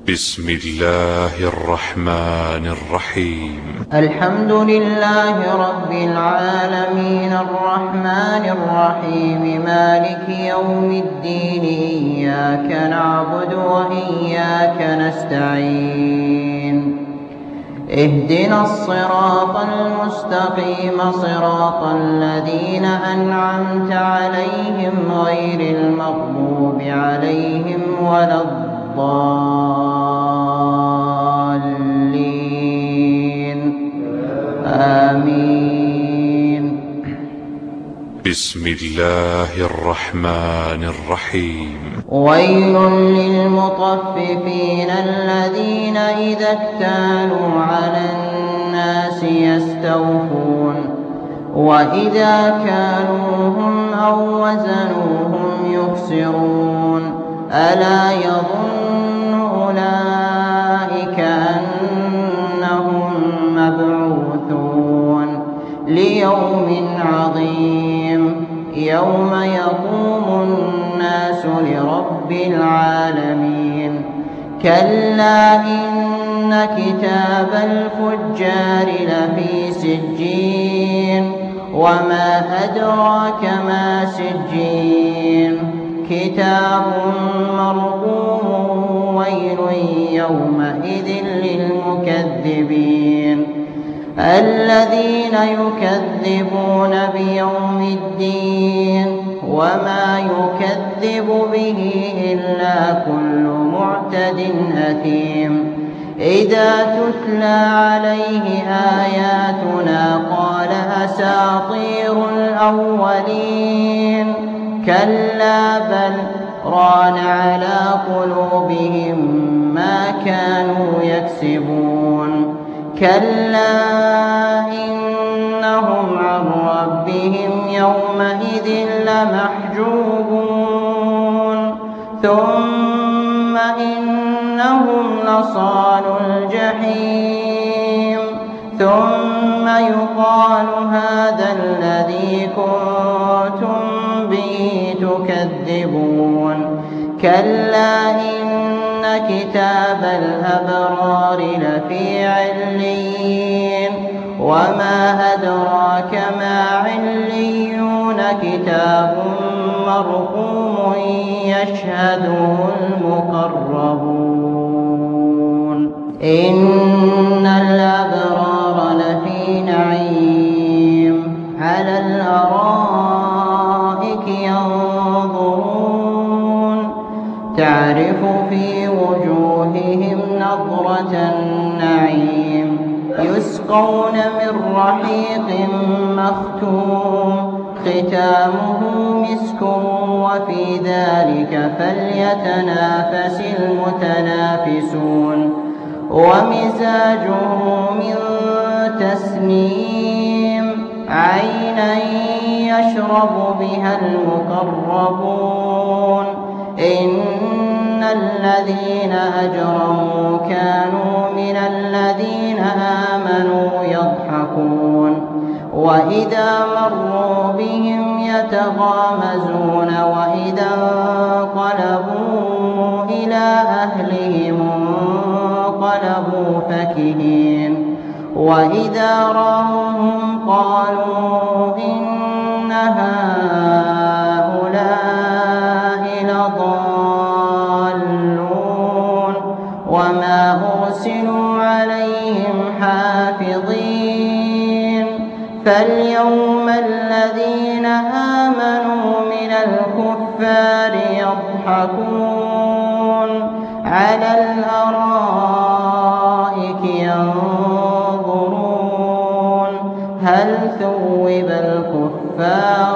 بسم الله الرحمن الرحيم. الحمد لله رب العالمين الرحمن الرحيم مالك يوم الدين إياك نعبد وإياك نستعين اهدنا الصراط المستقيم صراط الذين أنعمت عليهم غير المغضوب عليهم ولا الضالين آمين. بسم الله الرحمن الرحيم. ويل للمطففين الذين إذا اكتالوا على الناس يستوفون وإذا كالوهم أو وزنوهم يخسرون ألا يظن أولئك أنهم مبعوثون ليوم عظيم يوم يقوم الناس لرب العالمين. كلا إن كتاب الفجار لفي سجين وما أدراك ما سجين كتاب مرقوم ويل يومئذ للمكذبين الذين يكذبون بيوم الدين وما يكذب به إلا كل معتد أثيم. إذا تتلى عليه آياتنا قال أساطير الأولين كلا بل ران على قلوبهم ما كانوا يكسبون كلا إنهم عن ربهم يومئذ لمحجوبون ثم إنهم لصالوا الجحيم ثم يقال هذا الذي كنتم به تكذبون كلا إن كتاب الأبرار لفي عليين وما أدراك ما عليون كتاب مرقوم يشهده المقربون إن الأبرار لفي نعيم على الأرائك ينظرون تعرف في وجوههم نضرة النعيم يسقون من رحيق مختوم ختامه مسك وفي ذلك فليتنافس المتنافسون ومزاجه من تسنيم عينا يشرب بها المقربون إن الذين أجرموا كانوا من الذين آمنوا يضحكون وإذا مروا بهم يتغامزون وإذا انقلبوا إلى أهلهم انقلبوا فكهين وإذا رأوهم قالوا إن هؤلاء لضالون وما أرسلوا عليهم حافظين فاليوم الذين آمنوا من الكفار يضحكون على الأرائك ينظرون هل ثوب الكفار